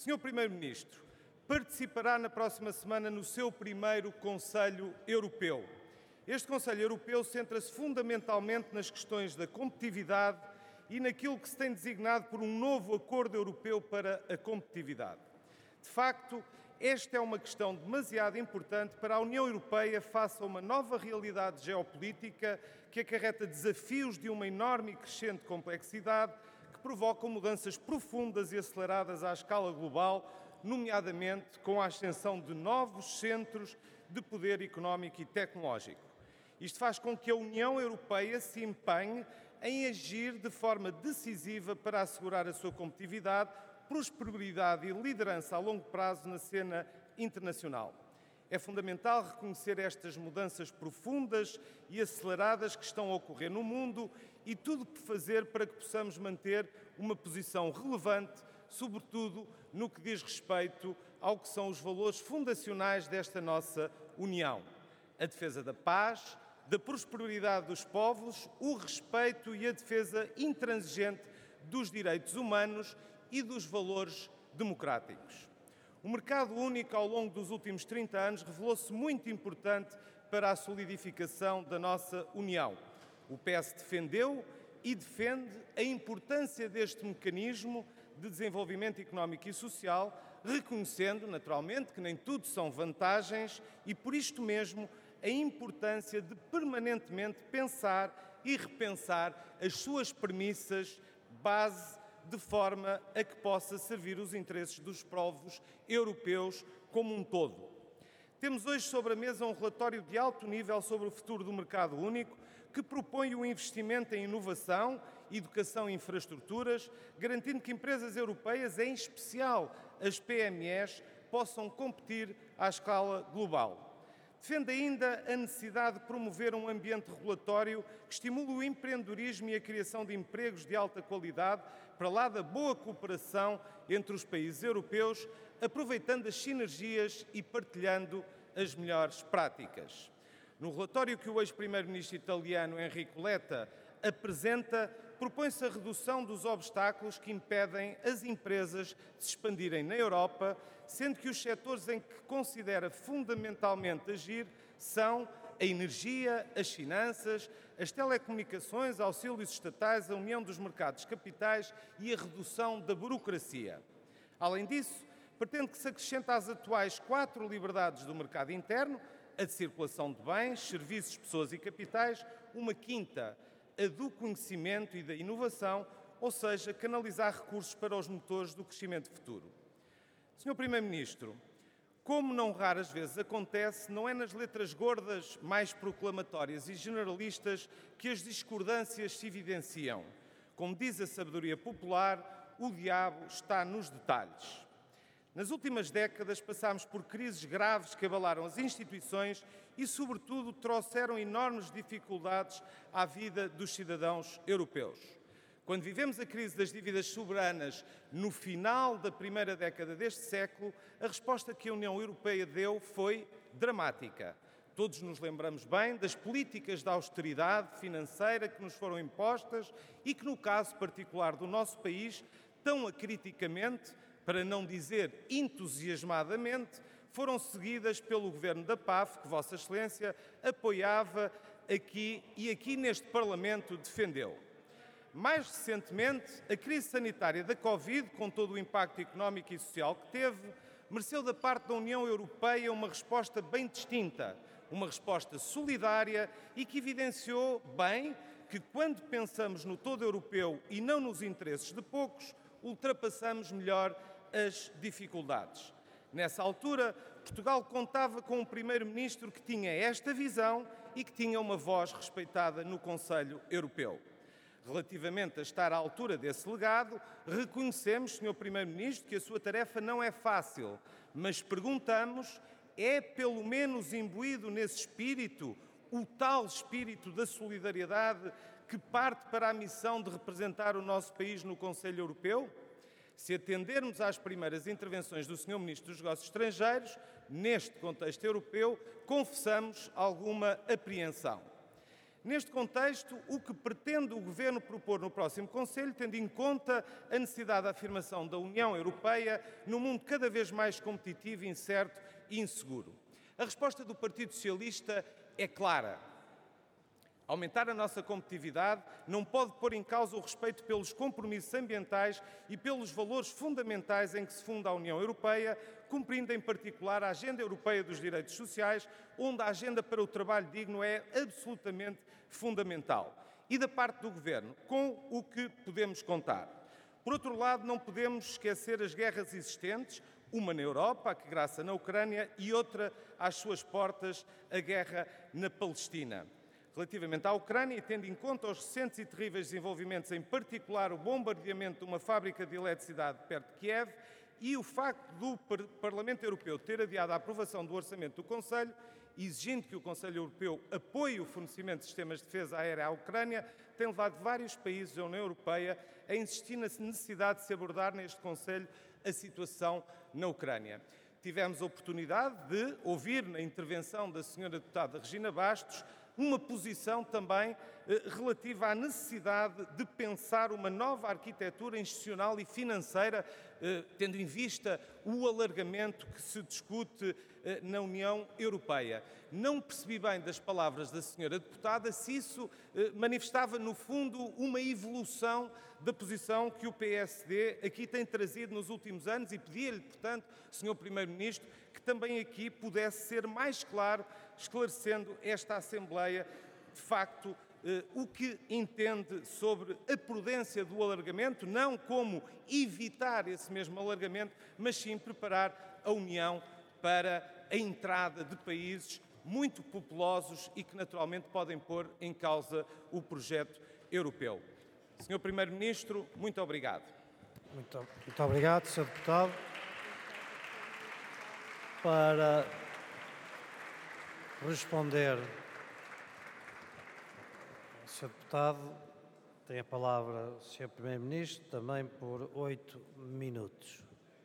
Sr. Primeiro-Ministro, participará na próxima semana no seu primeiro Conselho Europeu. Este Conselho Europeu centra-se fundamentalmente nas questões da competitividade e naquilo que se tem designado por um novo acordo europeu para a competitividade. De facto, esta é uma questão demasiado importante para a União Europeia face a uma nova realidade geopolítica que acarreta desafios de uma enorme e crescente complexidade que provocam mudanças profundas e aceleradas à escala global, nomeadamente com a ascensão de novos centros de poder económico e tecnológico. Isto faz com que a União Europeia se empenhe em agir de forma decisiva para assegurar a sua competitividade, prosperidade e liderança a longo prazo na cena internacional. É fundamental reconhecer estas mudanças profundas e aceleradas que estão a ocorrer no mundo e tudo por fazer para que possamos manter uma posição relevante, sobretudo no que diz respeito ao que são os valores fundacionais desta nossa União: a defesa da paz, da prosperidade dos povos, o respeito e a defesa intransigente dos direitos humanos e dos valores democráticos. O mercado único, ao longo dos últimos 30 anos, revelou-se muito importante para a solidificação da nossa União. O PS defendeu e defende a importância deste mecanismo de desenvolvimento económico e social, reconhecendo, naturalmente, que nem tudo são vantagens e, por isto mesmo, a importância de permanentemente pensar e repensar as suas premissas base de forma a que possa servir os interesses dos povos europeus como um todo. Temos hoje sobre a mesa um relatório de alto nível sobre o futuro do mercado único que propõe o investimento em inovação, educação e infraestruturas, garantindo que empresas europeias, em especial as PMEs, possam competir à escala global. Defende ainda a necessidade de promover um ambiente regulatório que estimule o empreendedorismo e a criação de empregos de alta qualidade, para lá da boa cooperação entre os países europeus, aproveitando as sinergias e partilhando as melhores práticas. No relatório que o ex-primeiro-ministro italiano Enrico Letta apresenta, propõe-se a redução dos obstáculos que impedem as empresas de se expandirem na Europa, sendo que os setores em que considera fundamentalmente agir são a energia, as finanças, as telecomunicações, auxílios estatais, a união dos mercados capitais e a redução da burocracia. Além disso, pretende que se acrescente às atuais 4 liberdades do mercado interno, a de circulação de bens, serviços, pessoas e capitais, uma quinta, a do conhecimento e da inovação, ou seja, canalizar recursos para os motores do crescimento futuro. Sr. Primeiro-Ministro, como não raras vezes acontece, não é nas letras gordas mais proclamatórias e generalistas que as discordâncias se evidenciam. Como diz a sabedoria popular, o diabo está nos detalhes. Nas últimas décadas passámos por crises graves que abalaram as instituições e, sobretudo, trouxeram enormes dificuldades à vida dos cidadãos europeus. Quando vivemos a crise das dívidas soberanas no final da primeira década deste século, a resposta que a União Europeia deu foi dramática. Todos nos lembramos bem das políticas de austeridade financeira que nos foram impostas e que, no caso particular do nosso país, tão acriticamente, para não dizer entusiasmadamente, foram seguidas pelo Governo da PAF, que Vossa Excelência apoiava aqui neste Parlamento defendeu. Mais recentemente, a crise sanitária da Covid, com todo o impacto económico e social que teve, mereceu da parte da União Europeia uma resposta bem distinta, uma resposta solidária e que evidenciou bem que, quando pensamos no todo europeu e não nos interesses de poucos, ultrapassamos melhor as dificuldades. Nessa altura, Portugal contava com um primeiro-ministro que tinha esta visão e que tinha uma voz respeitada no Conselho Europeu. Relativamente a estar à altura desse legado, reconhecemos, Sr. Primeiro-Ministro, que a sua tarefa não é fácil, mas perguntamos, é pelo menos imbuído nesse espírito, o tal espírito da solidariedade que parte para a missão de representar o nosso país no Conselho Europeu? Se atendermos às primeiras intervenções do Sr. Ministro dos Negócios Estrangeiros, neste contexto europeu, confessamos alguma apreensão. Neste contexto, o que pretende o Governo propor no próximo Conselho, tendo em conta a necessidade da afirmação da União Europeia num mundo cada vez mais competitivo, incerto e inseguro? A resposta do Partido Socialista é clara. Aumentar a nossa competitividade não pode pôr em causa o respeito pelos compromissos ambientais e pelos valores fundamentais em que se funda a União Europeia, cumprindo em particular a Agenda Europeia dos Direitos Sociais, onde a agenda para o trabalho digno é absolutamente fundamental. E da parte do Governo, com o que podemos contar? Por outro lado, não podemos esquecer as guerras existentes, uma na Europa, a que graça na Ucrânia, e outra às suas portas, a guerra na Palestina. Relativamente à Ucrânia, e tendo em conta os recentes e terríveis desenvolvimentos, em particular o bombardeamento de uma fábrica de eletricidade perto de Kiev, e o facto do Parlamento Europeu ter adiado a aprovação do orçamento do Conselho, exigindo que o Conselho Europeu apoie o fornecimento de sistemas de defesa aérea à Ucrânia, tem levado vários países da União Europeia a insistir na necessidade de se abordar neste Conselho a situação na Ucrânia. Tivemos a oportunidade de ouvir na intervenção da Sra. Deputada Regina Bastos uma posição também relativa à necessidade de pensar uma nova arquitetura institucional e financeira, tendo em vista o alargamento que se discute na União Europeia. Não percebi bem das palavras da senhora deputada se isso manifestava, no fundo, uma evolução da posição que o PSD aqui tem trazido nos últimos anos e pedia-lhe, portanto, senhor Primeiro-Ministro, que também aqui pudesse ser mais claro, esclarecendo esta Assembleia, de facto, o que entende sobre a prudência do alargamento, não como evitar esse mesmo alargamento, mas sim preparar a União para a entrada de países muito populosos e que naturalmente podem pôr em causa o projeto europeu. Senhor Primeiro-Ministro, muito obrigado. Muito obrigado, Sr. Deputado. Para responder, o Sr. Deputado tem a palavra o Sr. Primeiro-Ministro, também por 8 minutos.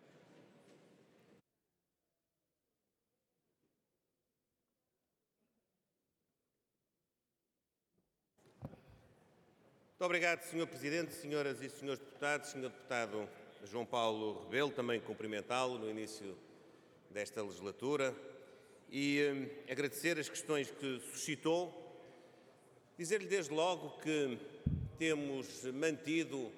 Muito obrigado, Sr. Presidente, senhoras e senhores deputados, Sr. Deputado João Paulo Rebelo, também cumprimentá-lo no início desta legislatura e agradecer as questões que suscitou. Dizer-lhe desde logo que temos mantido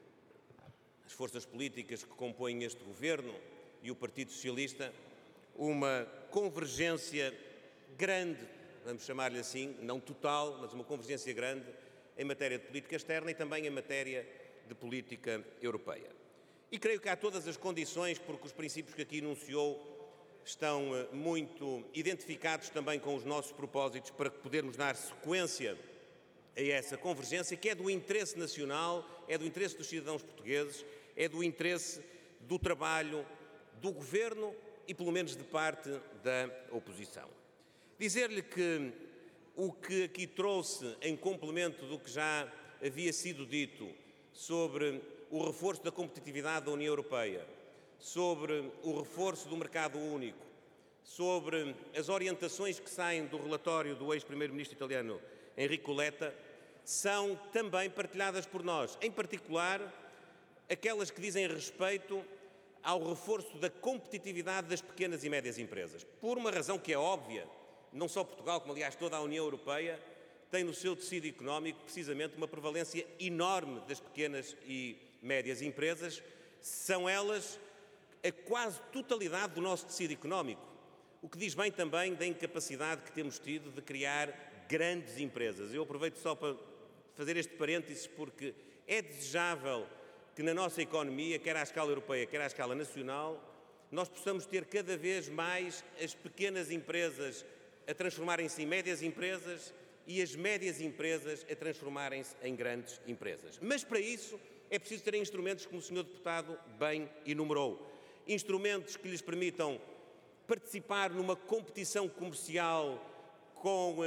as forças políticas que compõem este Governo e o Partido Socialista uma convergência grande, vamos chamar-lhe assim, não total, mas uma convergência grande em matéria de política externa e também em matéria de política europeia. E creio que há todas as condições, porque os princípios que aqui enunciou estão muito identificados também com os nossos propósitos para podermos dar sequência a essa convergência que é do interesse nacional, é do interesse dos cidadãos portugueses, é do interesse do trabalho do Governo e pelo menos de parte da oposição. Dizer-lhe que o que aqui trouxe em complemento do que já havia sido dito sobre o reforço da competitividade da União Europeia, sobre o reforço do mercado único, sobre as orientações que saem do relatório do ex-primeiro-ministro italiano Enrico Letta, são também partilhadas por nós, em particular aquelas que dizem respeito ao reforço da competitividade das pequenas e médias empresas, por uma razão que é óbvia. Não só Portugal, como aliás toda a União Europeia, tem no seu tecido económico precisamente uma prevalência enorme das pequenas e médias empresas. São elas a quase totalidade do nosso tecido económico, o que diz bem também da incapacidade que temos tido de criar grandes empresas. Eu aproveito só para fazer este parênteses porque é desejável que na nossa economia, quer à escala europeia, quer à escala nacional, nós possamos ter cada vez mais as pequenas empresas a transformarem-se em médias empresas e as médias empresas a transformarem-se em grandes empresas. Mas para isso é preciso ter instrumentos, como o Sr. Deputado bem enumerou. Instrumentos que lhes permitam participar numa competição comercial com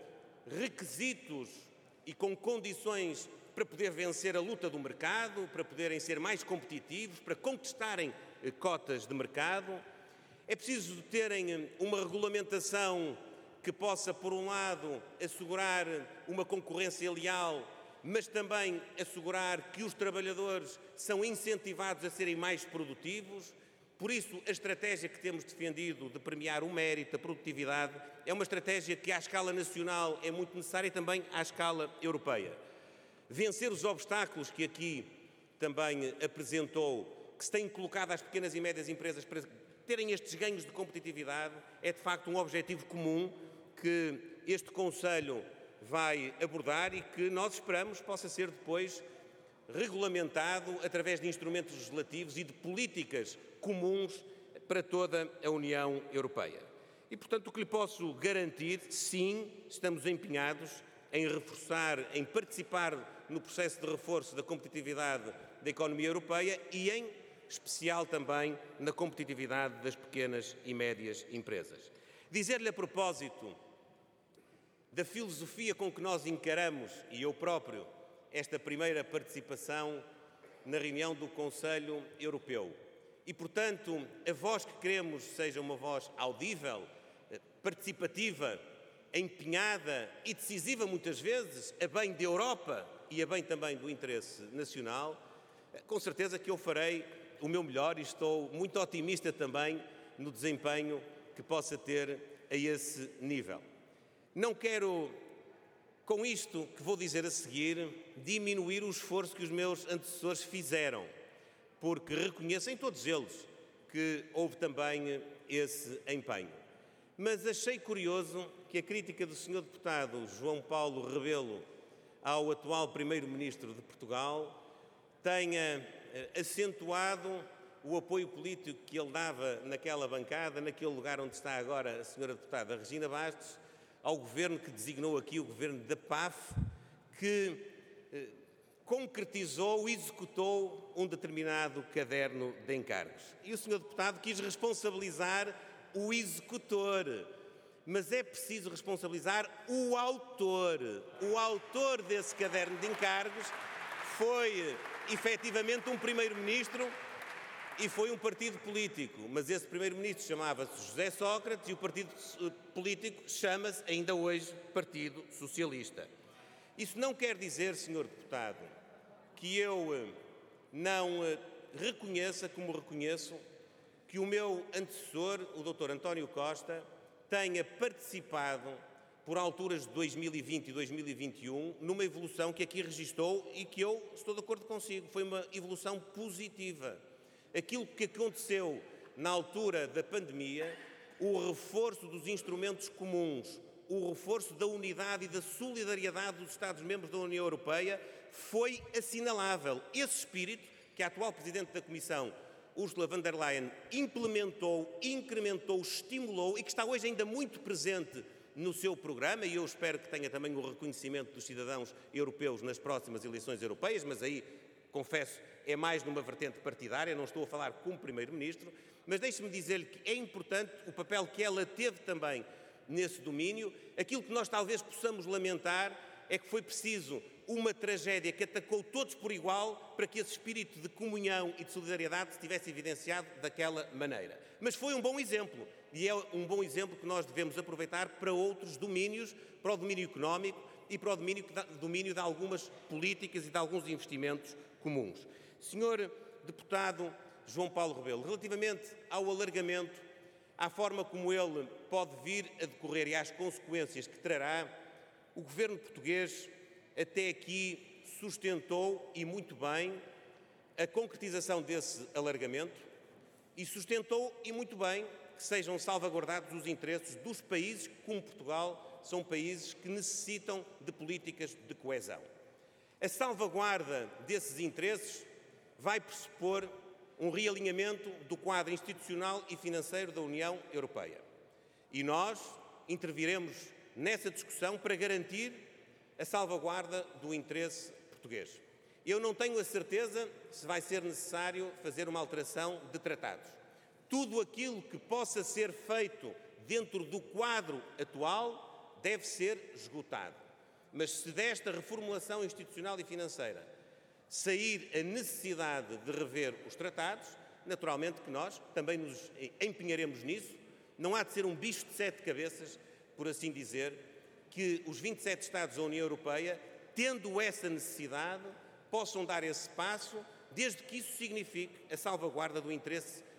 requisitos e com condições para poder vencer a luta do mercado, para poderem ser mais competitivos, para conquistarem cotas de mercado. É preciso terem uma regulamentação que possa, por um lado, assegurar uma concorrência leal, mas também assegurar que os trabalhadores são incentivados a serem mais produtivos. Por isso, a estratégia que temos defendido de premiar o mérito, a produtividade, é uma estratégia que à escala nacional é muito necessária e também à escala europeia. Vencer os obstáculos que aqui também apresentou, que se têm colocado às pequenas e médias empresas para terem estes ganhos de competitividade, é de facto um objetivo comum que este Conselho vai abordar e que nós esperamos possa ser depois regulamentado através de instrumentos legislativos e de políticas comuns para toda a União Europeia. E, portanto, o que lhe posso garantir, sim, estamos empenhados em reforçar, em participar no processo de reforço da competitividade da economia europeia e, em especial, também na competitividade das pequenas e médias empresas. Dizer-lhe a propósito da filosofia com que nós encaramos, e eu próprio, esta primeira participação na reunião do Conselho Europeu. E, portanto, a voz que queremos seja uma voz audível, participativa, empenhada e decisiva muitas vezes, a bem da Europa e a bem também do interesse nacional, com certeza que eu farei o meu melhor e estou muito otimista também no desempenho que possa ter a esse nível. Não quero, com isto que vou dizer a seguir, diminuir o esforço que os meus antecessores fizeram, porque reconheço em todos eles que houve também esse empenho. Mas achei curioso que a crítica do Sr. Deputado João Paulo Rebelo ao atual Primeiro-Ministro de Portugal tenha acentuado o apoio político que ele dava naquela bancada, naquele lugar onde está agora a Sra. Deputada Regina Bastos, ao Governo que designou aqui o Governo da PAF, que concretizou, executou um determinado caderno de encargos. E o Sr. Deputado quis responsabilizar o executor, mas é preciso responsabilizar o autor. O autor desse caderno de encargos foi, efetivamente, um Primeiro-Ministro e foi um partido político, mas esse Primeiro-Ministro chamava-se José Sócrates e o partido político chama-se, ainda hoje, Partido Socialista. Isso não quer dizer, Sr. Deputado, que eu não reconheça, como reconheço, que o meu antecessor, o Dr. António Costa, tenha participado, por alturas de 2020 e 2021, numa evolução que aqui registou e que eu estou de acordo consigo. Foi uma evolução positiva. Aquilo que aconteceu na altura da pandemia, o reforço dos instrumentos comuns, o reforço da unidade e da solidariedade dos Estados-membros da União Europeia foi assinalável. Esse espírito que a atual Presidente da Comissão, Ursula von der Leyen, implementou, incrementou, estimulou e que está hoje ainda muito presente no seu programa, e eu espero que tenha também o reconhecimento dos cidadãos europeus nas próximas eleições europeias, mas aí, confesso, é mais numa vertente partidária, não estou a falar como Primeiro-Ministro, mas deixe-me dizer-lhe que é importante o papel que ela teve também nesse domínio. Aquilo que nós talvez possamos lamentar é que foi preciso uma tragédia que atacou todos por igual para que esse espírito de comunhão e de solidariedade se tivesse evidenciado daquela maneira. Mas foi um bom exemplo, e é um bom exemplo que nós devemos aproveitar para outros domínios, para o domínio económico e para o domínio de algumas políticas e de alguns investimentos comuns. Senhor Deputado João Paulo Rebelo, relativamente ao alargamento, à forma como ele pode vir a decorrer e às consequências que trará, o Governo português até aqui sustentou, e muito bem, a concretização desse alargamento e sustentou, e muito bem, que sejam salvaguardados os interesses dos países que, como Portugal, são países que necessitam de políticas de coesão. A salvaguarda desses interesses vai pressupor um realinhamento do quadro institucional e financeiro da União Europeia. E nós interviremos nessa discussão para garantir a salvaguarda do interesse português. Eu não tenho a certeza se vai ser necessário fazer uma alteração de tratados. Tudo aquilo que possa ser feito dentro do quadro atual deve ser esgotado. Mas se desta reformulação institucional e financeira sair a necessidade de rever os tratados, naturalmente que nós também nos empenharemos nisso. Não há de ser um bicho de 7 cabeças por assim dizer, que os 27 Estados da União Europeia, tendo essa necessidade, possam dar esse passo, desde que isso signifique a salvaguarda do interesse